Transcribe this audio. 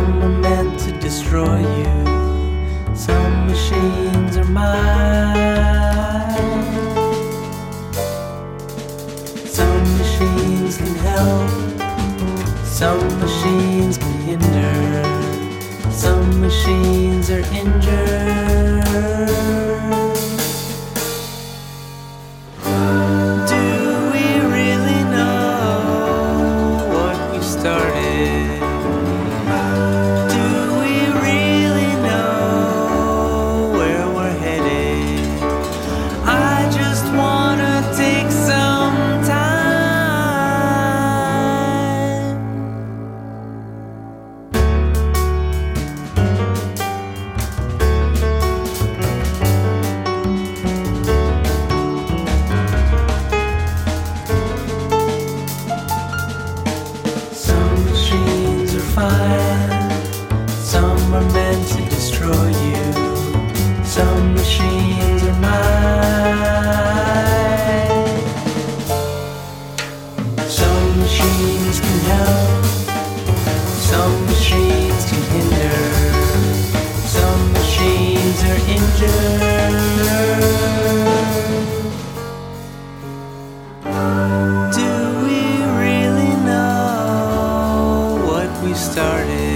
Some are meant to destroy you. Some machines are mine. Some machines can help. Some machines can hinder. Some machines are injured. Some are meant to destroy you. Some machines are mine. Some machines can help. Some machines can hinder. Some machines are injured. Do we really know what we started?